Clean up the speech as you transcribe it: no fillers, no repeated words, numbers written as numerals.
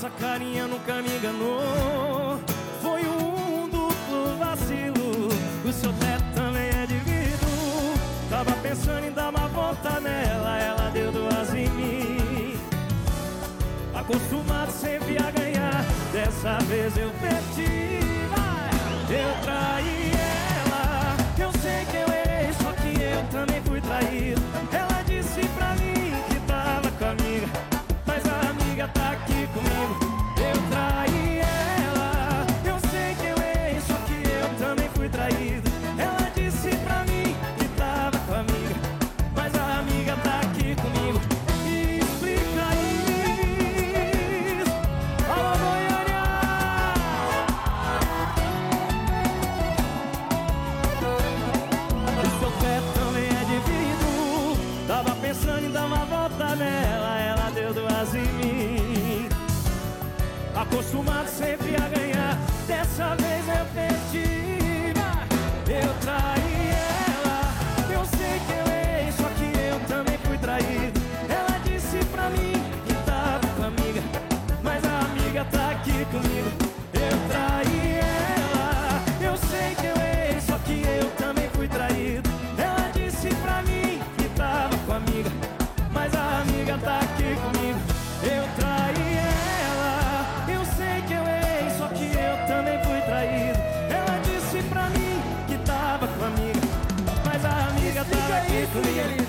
essa carinha nunca me enganou. Foi um duplo vacilo. O seu teto também é de vidro. Tava pensando em dar uma volta nela, ela deu duas em mim. Acostumado sempre a ganhar, dessa vez eu perdi. Eu traí ela, eu sei que eu errei, só que eu também fui traído. Ela disse pra mim que tava com a amiga, mas a amiga tá aqui comigo. Eu traí ela, eu sei que eu errei, só que eu também fui traído. Ela disse pra mim que tava com a amiga, mas a amiga tá aqui comigo. Me explica isso, alô Goiânia. O seu teto também é de vidro. Tava pensando em dar uma volta nela, ela deu duas em mim. Acostumado sempre a ganhar, dessa vez eu perdi. Eu traí ela, eu sei que eu errei, só que eu também fui traído. Ela disse pra mim que tava com a amiga, mas a amiga tá aqui comigo. Eu traí ela, eu sei que eu errei, só que eu também fui traído. Ela disse pra mim que tava com a amiga, mas a amiga tá aqui comigo. Eu traí ela, eu sei que eu errei, só que eu também fui traído. Ela disse pra mim que tava com a amiga, mas a amiga tá aqui comigo.